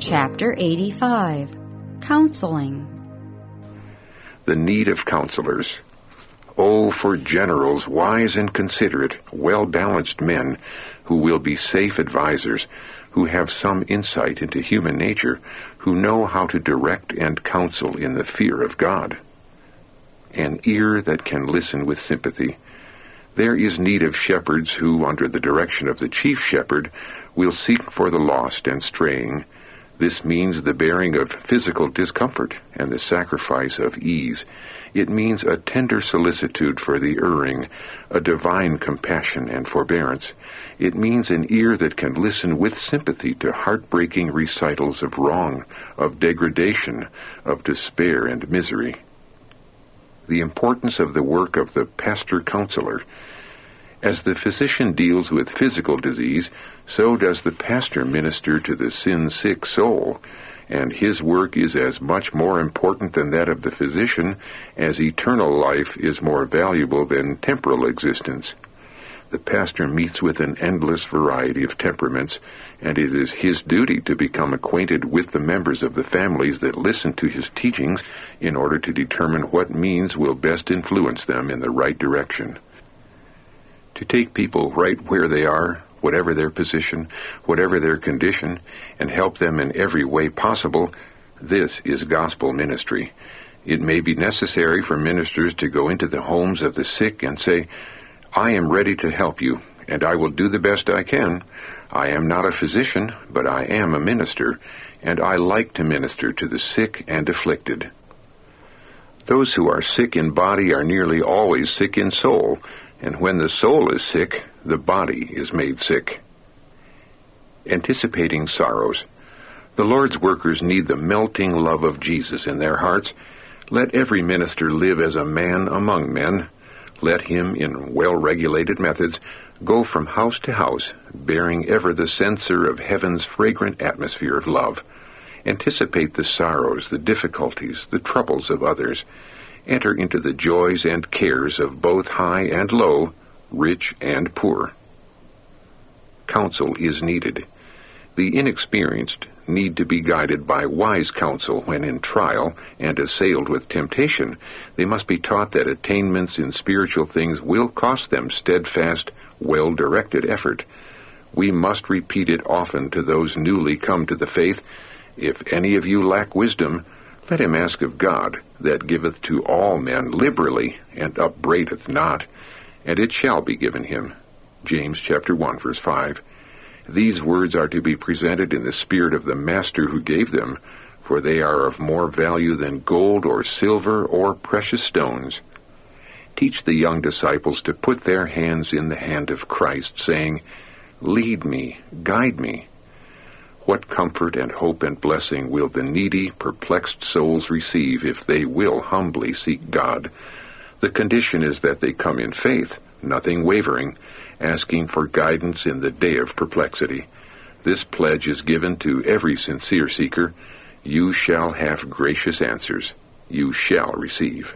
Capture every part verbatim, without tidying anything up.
Chapter eighty-five. Counseling. The need of counselors. Oh, for generals, wise and considerate, well-balanced men, who will be safe advisers, who have some insight into human nature, who know how to direct and counsel in the fear of God. An ear that can listen with sympathy. There is need of shepherds who, under the direction of the chief shepherd, will seek for the lost and straying. This means the bearing of physical discomfort and the sacrifice of ease. It means a tender solicitude for the erring, a divine compassion and forbearance. It means an ear that can listen with sympathy to heartbreaking recitals of wrong, of degradation, of despair and misery. The importance of the work of the pastor-counselor. As the physician deals with physical disease, so does the pastor minister to the sin-sick soul, and his work is as much more important than that of the physician as eternal life is more valuable than temporal existence. The pastor meets with an endless variety of temperaments, and it is his duty to become acquainted with the members of the families that listen to his teachings in order to determine what means will best influence them in the right direction. To take people right where they are, whatever their position, whatever their condition, and help them in every way possible, this is gospel ministry. It may be necessary for ministers to go into the homes of the sick and say, "I am ready to help you, and I will do the best I can. I am not a physician, but I am a minister, and I like to minister to the sick and afflicted." Those who are sick in body are nearly always sick in soul, and when the soul is sick, the body is made sick. Anticipating sorrows. The Lord's workers need the melting love of Jesus in their hearts. Let every minister live as a man among men. Let him, in well-regulated methods, go from house to house, bearing ever the censer of heaven's fragrant atmosphere of love. Anticipate the sorrows, the difficulties, the troubles of others. Enter into the joys and cares of both high and low, rich and poor. Counsel is needed. The inexperienced need to be guided by wise counsel when in trial and assailed with temptation. They must be taught that attainments in spiritual things will cost them steadfast, well-directed effort. We must repeat it often to those newly come to the faith. If any of you lack wisdom, let him ask of God, that giveth to all men liberally, and upbraideth not, and it shall be given him. James chapter one, verse five. These words are to be presented in the spirit of the Master who gave them, for they are of more value than gold or silver or precious stones. Teach the young disciples to put their hands in the hand of Christ, saying, "Lead me, guide me." What comfort and hope and blessing will the needy, perplexed souls receive if they will humbly seek God? The condition is that they come in faith, nothing wavering, asking for guidance in the day of perplexity. This pledge is given to every sincere seeker. You shall have gracious answers. You shall receive.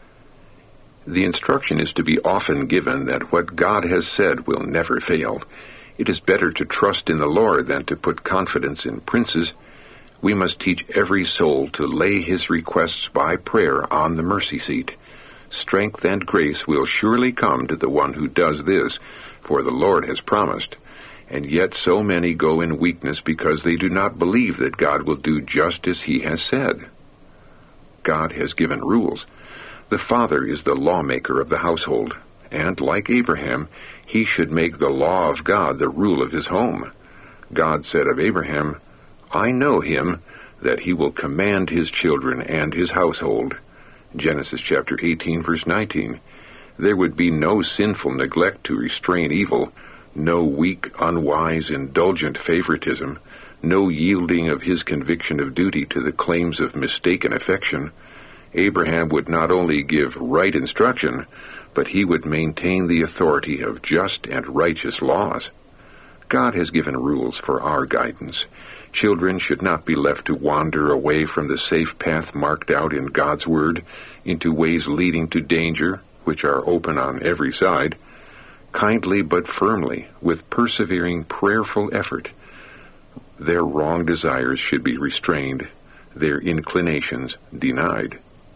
The instruction is to be often given that what God has said will never fail. It is better to trust in the Lord than to put confidence in princes. We must teach every soul to lay his requests by prayer on the mercy seat. Strength and grace will surely come to the one who does this, for the Lord has promised. And yet so many go in weakness because they do not believe that God will do just as he has said. God has given rules. The father is the lawmaker of the household, and like Abraham, he should make the law of God the rule of his home. God said of Abraham, "I know him, that he will command his children and his household." Genesis chapter eighteen, verse nineteen. There would be no sinful neglect to restrain evil, no weak, unwise, indulgent favoritism, no yielding of his conviction of duty to the claims of mistaken affection. Abraham would not only give right instruction, but he would maintain the authority of just and righteous laws. God has given rules for our guidance. Children should not be left to wander away from the safe path marked out in God's Word into ways leading to danger, which are open on every side. Kindly but firmly, with persevering, prayerful effort, Their wrong desires should be restrained, their inclinations denied.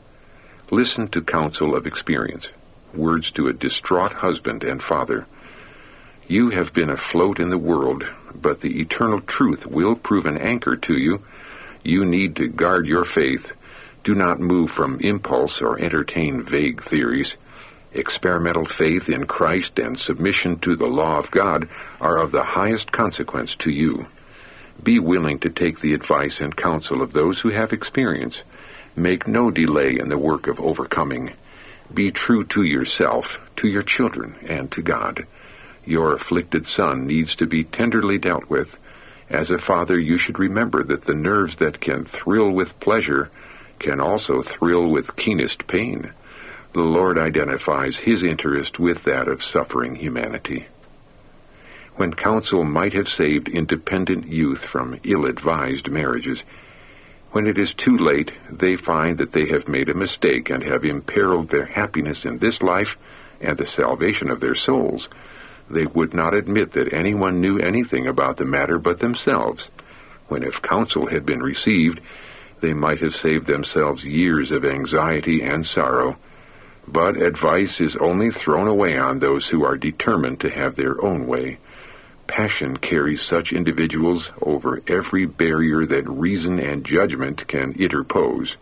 Listen to counsel of experience, words to a distraught husband and father. You have been afloat in the world, but the eternal truth will prove an anchor to you. You need to guard your faith. Do not move from impulse or entertain vague theories. Experimental faith in Christ and submission to the law of God are of the highest consequence to you. Be willing to take the advice and counsel of those who have experience. Make no delay in the work of overcoming. Be true to yourself, to your children, and to God. Your afflicted son needs to be tenderly dealt with. As a father, you should remember that the nerves that can thrill with pleasure can also thrill with keenest pain. The Lord identifies his interest with that of suffering humanity. When counsel might have saved independent youth from ill-advised marriages, when it is too late, they find that they have made a mistake and have imperiled their happiness in this life and the salvation of their souls. They would not admit that anyone knew anything about the matter but themselves, when if counsel had been received, they might have saved themselves years of anxiety and sorrow. But advice is only thrown away on those who are determined to have their own way. Passion carries such individuals over every barrier that reason and judgment can interpose.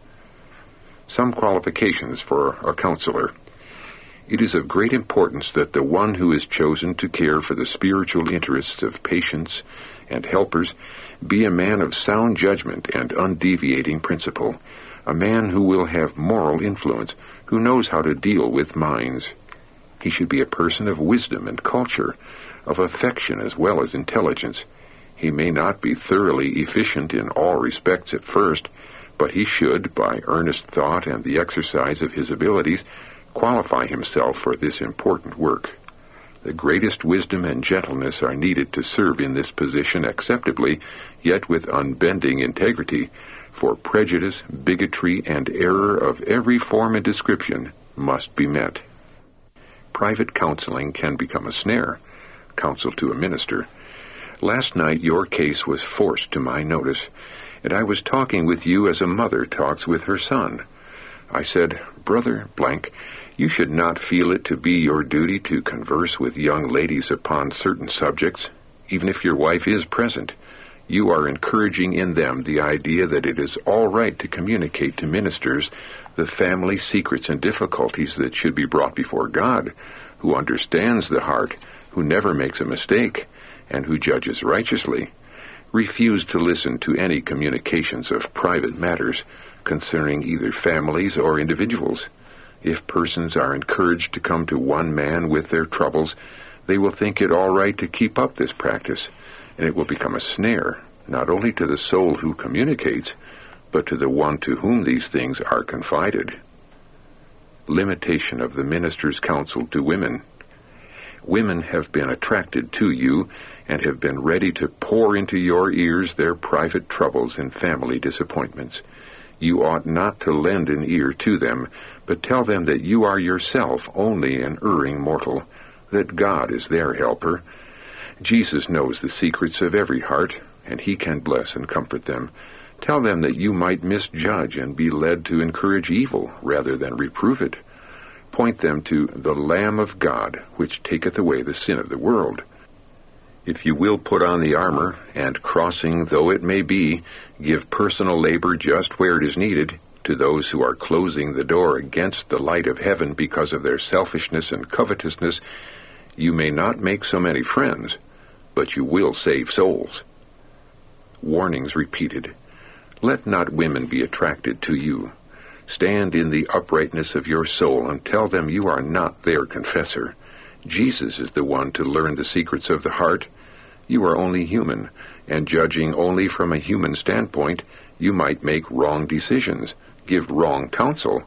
Some qualifications for a counselor. It is of great importance that the one who is chosen to care for the spiritual interests of patients and helpers be a man of sound judgment and undeviating principle, a man who will have moral influence, who knows how to deal with minds. He should be a person of wisdom and culture, of affection as well as intelligence. He may not be thoroughly efficient in all respects at first, but he should, by earnest thought and the exercise of his abilities, qualify himself for this important work. The greatest wisdom and gentleness are needed to serve in this position acceptably, yet with unbending integrity, for prejudice, bigotry, and error of every form and description must be met. Private counseling can become a snare. Counsel to a minister. Last night your case was forced to my notice, and I was talking with you as a mother talks with her son. I said, Brother blank, you should not feel it to be your duty to converse with young ladies upon certain subjects, even if your wife is present. You are encouraging in them the idea that it is all right to communicate to ministers the family secrets and difficulties that should be brought before God, who understands the heart, who never makes a mistake, and who judges righteously. Refuse to listen to any communications of private matters concerning either families or individuals. If persons are encouraged to come to one man with their troubles, they will think it all right to keep up this practice, and it will become a snare, not only to the soul who communicates, but to the one to whom these things are confided. Limitation of the minister's counsel to women. Women have been attracted to you and have been ready to pour into your ears their private troubles and family disappointments. You ought not to lend an ear to them, but tell them that you are yourself only an erring mortal, that God is their helper. Jesus knows the secrets of every heart, and he can bless and comfort them. Tell them that you might misjudge and be led to encourage evil rather than reprove it. Point them to the Lamb of God, which taketh away the sin of the world. If you will put on the armor, and crossing though it may be, give personal labor just where it is needed, to those who are closing the door against the light of heaven because of their selfishness and covetousness, you may not make so many friends, but you will save souls. Warnings repeated. Let not women be attracted to you. Stand in the uprightness of your soul and tell them you are not their confessor. Jesus is the one to learn the secrets of the heart. You are only human, and judging only from a human standpoint, you might make wrong decisions, give wrong counsel.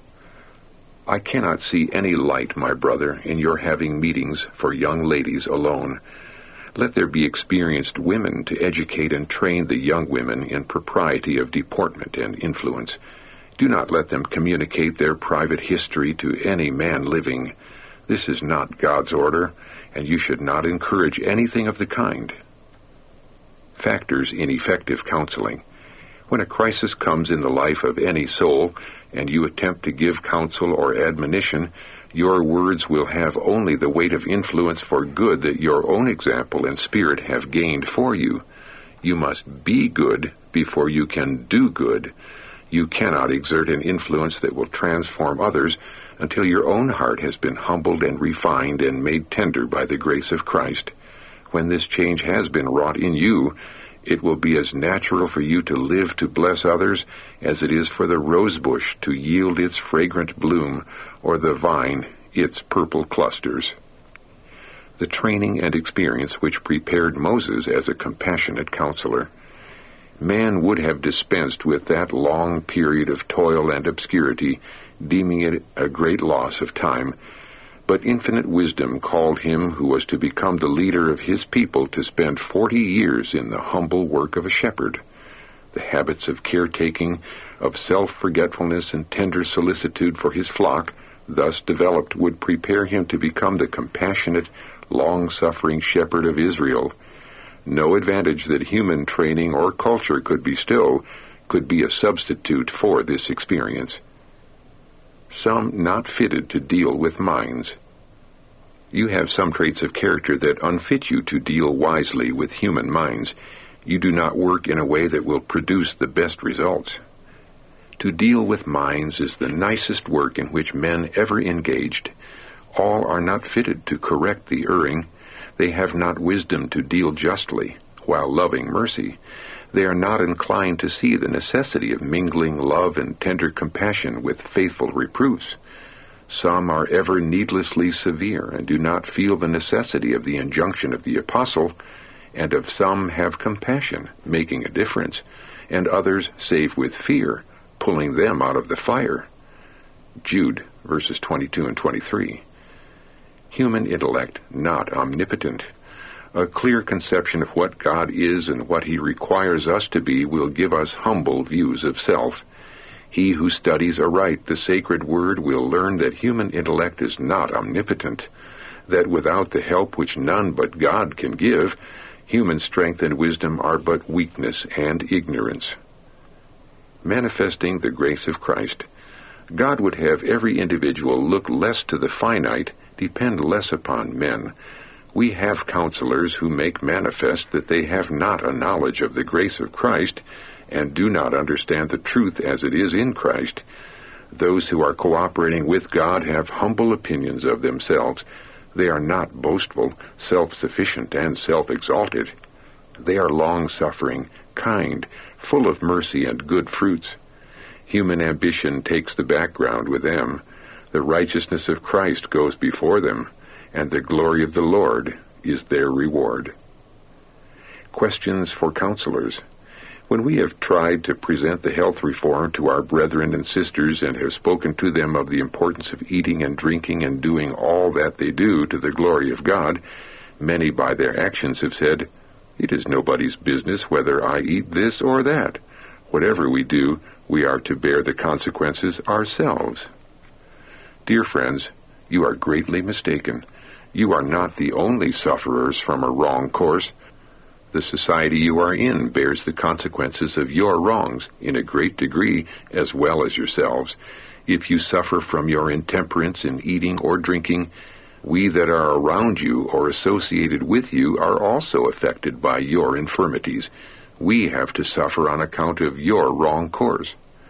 I cannot see any light, my brother, in your having meetings for young ladies alone. Let there be experienced women to educate and train the young women in propriety of deportment and influence. Do not let them communicate their private history to any man living. This is not God's order, and you should not encourage anything of the kind. factors in effective counseling. When a crisis comes in the life of any soul, and you attempt to give counsel or admonition, your words will have only the weight of influence for good that your own example and spirit have gained for you. You must be good before you can do good. You cannot exert an influence that will transform others until your own heart has been humbled and refined and made tender by the grace of Christ. When this change has been wrought in you, it will be as natural for you to live to bless others as it is for the rosebush to yield its fragrant bloom or the vine its purple clusters. The training and experience which prepared Moses as a compassionate counselor. Man would have dispensed with that long period of toil and obscurity, deeming it a great loss of time, but infinite wisdom called him who was to become the leader of his people to spend forty years in the humble work of a shepherd. The habits of caretaking, of self-forgetfulness and tender solicitude for his flock, thus developed, would prepare him to become the compassionate, long-suffering shepherd of Israel. No advantage that human training or culture could bestow could be a substitute for this experience. Some not fitted to deal with minds. You have some traits of character that unfit you to deal wisely with human minds. You do not work in a way that will produce the best results. To deal with minds is the nicest work in which men ever engaged. All are not fitted to correct the erring. They have not wisdom to deal justly, while loving mercy. They are not inclined to see the necessity of mingling love and tender compassion with faithful reproofs. Some are ever needlessly severe and do not feel the necessity of the injunction of the apostle, and of some have compassion, making a difference, and others save with fear, pulling them out of the fire. Jude, verses twenty-two and twenty-three. Human intellect, not omnipotent. A clear conception of what God is and what He requires us to be will give us humble views of self. He who studies aright the sacred word will learn that human intellect is not omnipotent, that without the help which none but God can give, human strength and wisdom are but weakness and ignorance. Manifesting the grace of Christ. God would have every individual look less to the finite, depend less upon men. We have counselors who make manifest that they have not a knowledge of the grace of Christ and do not understand the truth as it is in Christ. Those who are cooperating with God have humble opinions of themselves. They are not boastful, self-sufficient, and self-exalted. They are long-suffering, kind, full of mercy and good fruits. Human ambition takes the background with them. The righteousness of Christ goes before them, and the glory of the Lord is their reward. Questions for counselors. When we have tried to present the health reform to our brethren and sisters and have spoken to them of the importance of eating and drinking and doing all that they do to the glory of God, many by their actions have said, "It is nobody's business whether I eat this or that. Whatever we do, we are to bear the consequences ourselves." Dear friends, you are greatly mistaken. You are not the only sufferers from a wrong course. The society you are in bears the consequences of your wrongs in a great degree as well as yourselves. If you suffer from your intemperance in eating or drinking, we that are around you or associated with you are also affected by your infirmities. We have to suffer on account of your wrong course.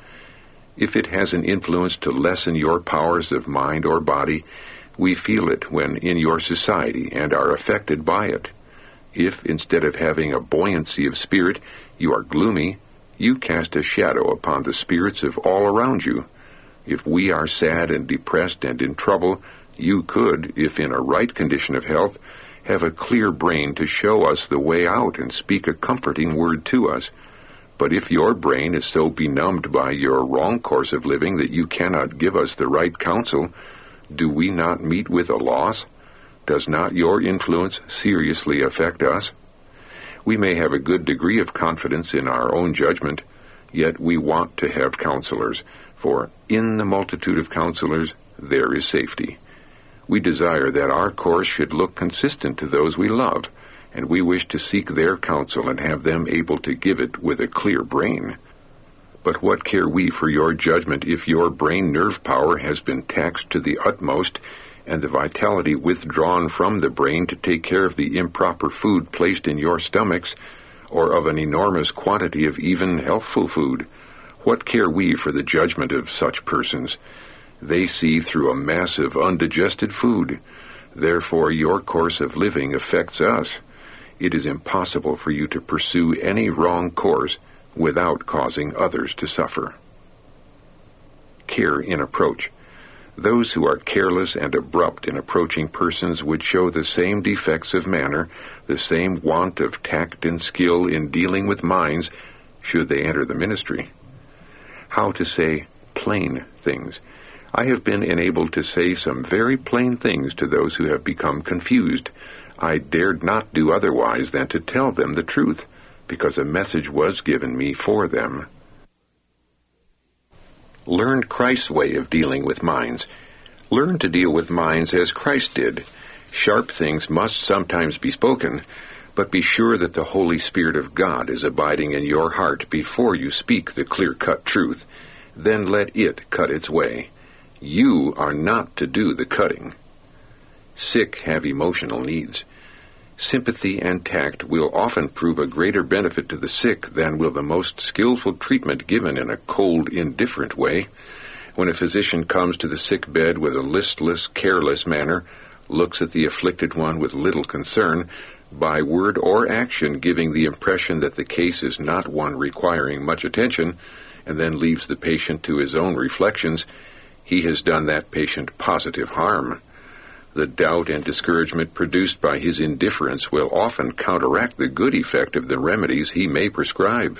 If it has an influence to lessen your powers of mind or body, we feel it when in your society and are affected by it. If, instead of having a buoyancy of spirit, you are gloomy, you cast a shadow upon the spirits of all around you. If we are sad and depressed and in trouble, you could, if in a right condition of health, have a clear brain to show us the way out and speak a comforting word to us. But if your brain is so benumbed by your wrong course of living that you cannot give us the right counsel, do we not meet with a loss? Does not your influence seriously affect us? We may have a good degree of confidence in our own judgment, yet we want to have counselors, for in the multitude of counselors there is safety. We desire that our course should look consistent to those we love, and we wish to seek their counsel and have them able to give it with a clear brain. But what care we for your judgment if your brain nerve power has been taxed to the utmost, and the vitality withdrawn from the brain to take care of the improper food placed in your stomachs, or of an enormous quantity of even healthful food? What care we for the judgment of such persons? They see through a mass of undigested food. Therefore your course of living affects us. It is impossible for you to pursue any wrong course without causing others to suffer. Care in approach. Those who are careless and abrupt in approaching persons would show the same defects of manner, the same want of tact and skill in dealing with minds, should they enter the ministry. How to say plain things. I have been enabled to say some very plain things to those who have become confused. I dared not do otherwise than to tell them the truth, because a message was given me for them. Learn Christ's way of dealing with minds. Learn to deal with minds as Christ did. Sharp things must sometimes be spoken, but be sure that the Holy Spirit of God is abiding in your heart before you speak the clear-cut truth. Then let it cut its way. You are not to do the cutting. Sick have emotional needs. Sympathy and tact will often prove a greater benefit to the sick than will the most skillful treatment given in a cold, indifferent way. When a physician comes to the sick bed with a listless, careless manner, looks at the afflicted one with little concern, by word or action giving the impression that the case is not one requiring much attention, and then leaves the patient to his own reflections, he has done that patient positive harm. The doubt and discouragement produced by his indifference will often counteract the good effect of the remedies he may prescribe.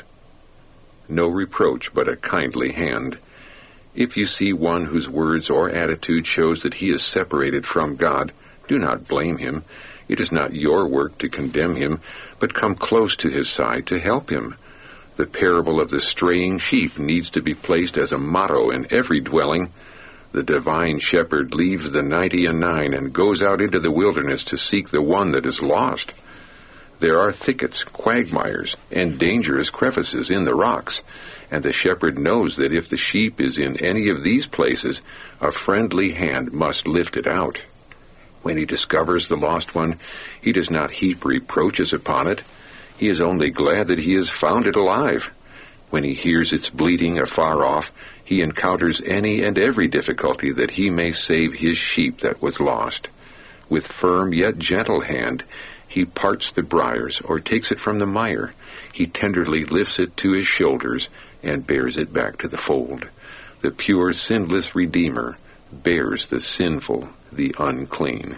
No reproach, but a kindly hand. If you see one whose words or attitude shows that he is separated from God, do not blame him. It is not your work to condemn him, but come close to his side to help him. The parable of the straying sheep needs to be placed as a motto in every dwelling. The divine shepherd leaves the ninety and nine and goes out into the wilderness to seek the one that is lost. There are thickets, quagmires, and dangerous crevices in the rocks, and the shepherd knows that if the sheep is in any of these places, a friendly hand must lift it out. When he discovers the lost one, he does not heap reproaches upon it. He is only glad that he has found it alive. When he hears its bleating afar off, he encounters any and every difficulty that he may save his sheep that was lost. With firm yet gentle hand, he parts the briars or takes it from the mire. He tenderly lifts it to his shoulders and bears it back to the fold. The pure, sinless Redeemer bears the sinful, the unclean.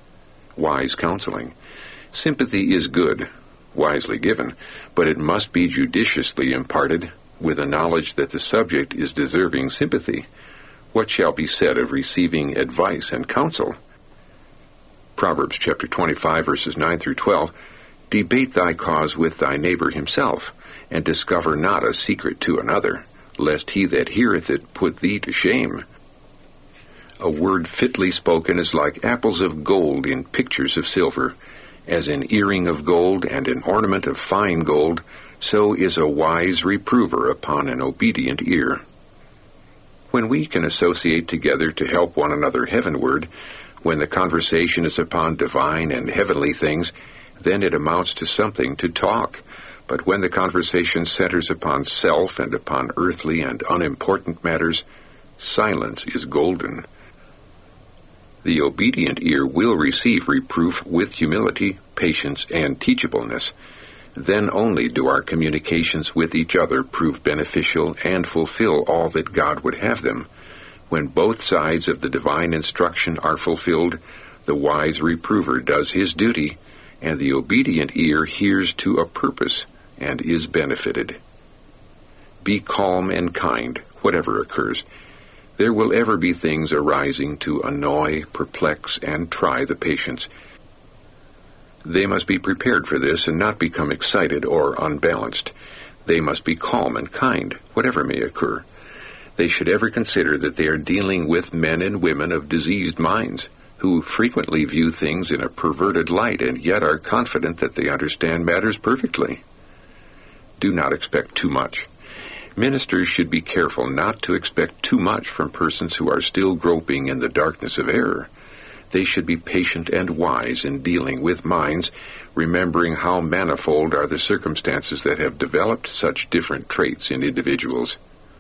Wise counseling. Sympathy is good, wisely given, but it must be judiciously imparted, with a knowledge that the subject is deserving sympathy. What shall be said of receiving advice and counsel? Proverbs chapter twenty-five, verses nine through twelve, Debate thy cause with thy neighbor himself, and discover not a secret to another, lest he that heareth it put thee to shame. A word fitly spoken is like apples of gold in pictures of silver. As an earring of gold and an ornament of fine gold, so is a wise reprover upon an obedient ear. When we can associate together to help one another heavenward, when the conversation is upon divine and heavenly things, then it amounts to something to talk. But when the conversation centers upon self and upon earthly and unimportant matters, silence is golden. The obedient ear will receive reproof with humility, patience, and teachableness. Then only do our communications with each other prove beneficial and fulfill all that God would have them. When both sides of the divine instruction are fulfilled, the wise reprover does his duty, and the obedient ear hears to a purpose and is benefited. Be calm and kind, whatever occurs. There will ever be things arising to annoy, perplex, and try the patience. They must be prepared for this and not become excited or unbalanced. They must be calm and kind, whatever may occur. They should ever consider that they are dealing with men and women of diseased minds, who frequently view things in a perverted light and yet are confident that they understand matters perfectly. Do not expect too much. Ministers should be careful not to expect too much from persons who are still groping in the darkness of error. They should be patient and wise in dealing with minds, remembering how manifold are the circumstances that have developed such different traits in individuals.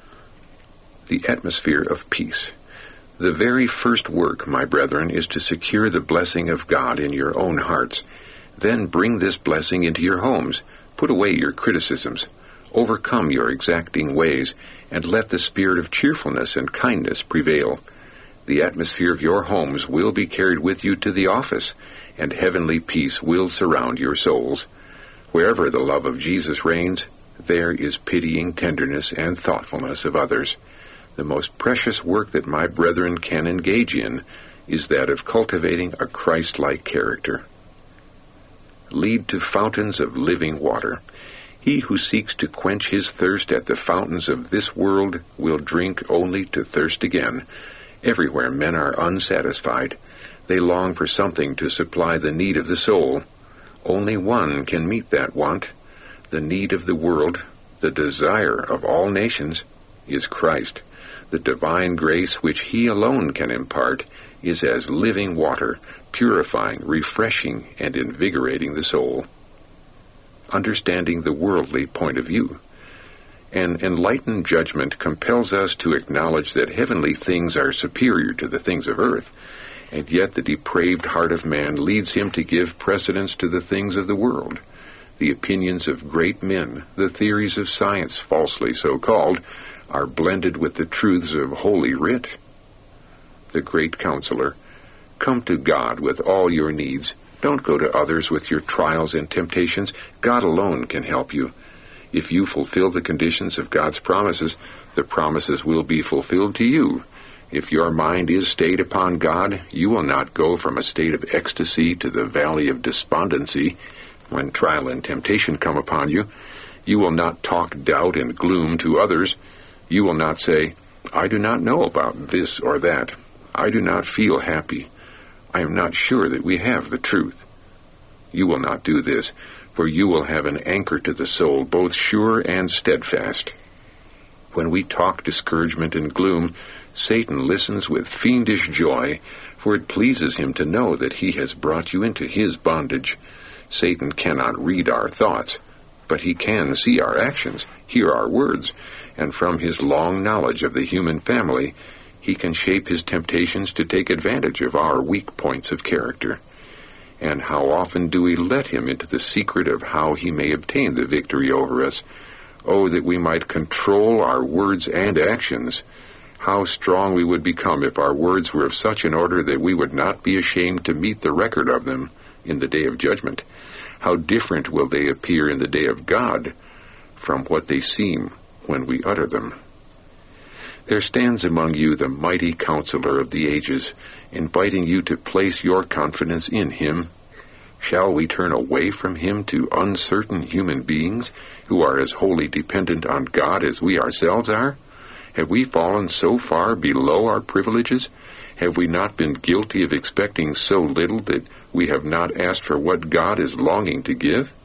The atmosphere of peace. The very first work, my brethren, is to secure the blessing of God in your own hearts. Then bring this blessing into your homes. Put away your criticisms. Overcome your exacting ways, and let the spirit of cheerfulness and kindness prevail. The atmosphere of your homes will be carried with you to the office, and heavenly peace will surround your souls. Wherever the love of Jesus reigns, there is pitying tenderness and thoughtfulness of others. The most precious work that my brethren can engage in is that of cultivating a Christ-like character. Lead to fountains of living water. He who seeks to quench his thirst at the fountains of this world will drink only to thirst again. Everywhere men are unsatisfied. They long for something to supply the need of the soul. Only one can meet that want. The need of the world, the desire of all nations, is Christ. The divine grace which He alone can impart is as living water, purifying, refreshing, and invigorating the soul. Understanding the worldly point of view. An enlightened judgment compels us to acknowledge that heavenly things are superior to the things of earth, and yet the depraved heart of man leads him to give precedence to the things of the world. The opinions of great men, the theories of science, falsely so called, are blended with the truths of Holy Writ. The great counselor, come to God with all your needs. Don't go to others with your trials and temptations. God alone can help you. If you fulfill the conditions of God's promises, the promises will be fulfilled to you. If your mind is stayed upon God, you will not go from a state of ecstasy to the valley of despondency when trial and temptation come upon you. You will not talk doubt and gloom to others. You will not say, I do not know about this or that. I do not feel happy. I am not sure that we have the truth. You will not do this, for you will have an anchor to the soul, both sure and steadfast. When we talk discouragement and gloom, Satan listens with fiendish joy, for it pleases him to know that he has brought you into his bondage. Satan cannot read our thoughts, but he can see our actions, hear our words, and from his long knowledge of the human family, he can shape his temptations to take advantage of our weak points of character. And how often do we let him into the secret of how he may obtain the victory over us? Oh, that we might control our words and actions. How strong we would become if our words were of such an order that we would not be ashamed to meet the record of them in the day of judgment. How different will they appear in the day of God from what they seem when we utter them. There stands among you the mighty counselor of the ages, inviting you to place your confidence in him. Shall we turn away from him to uncertain human beings who are as wholly dependent on God as we ourselves are? Have we fallen so far below our privileges? Have we not been guilty of expecting so little that we have not asked for what God is longing to give?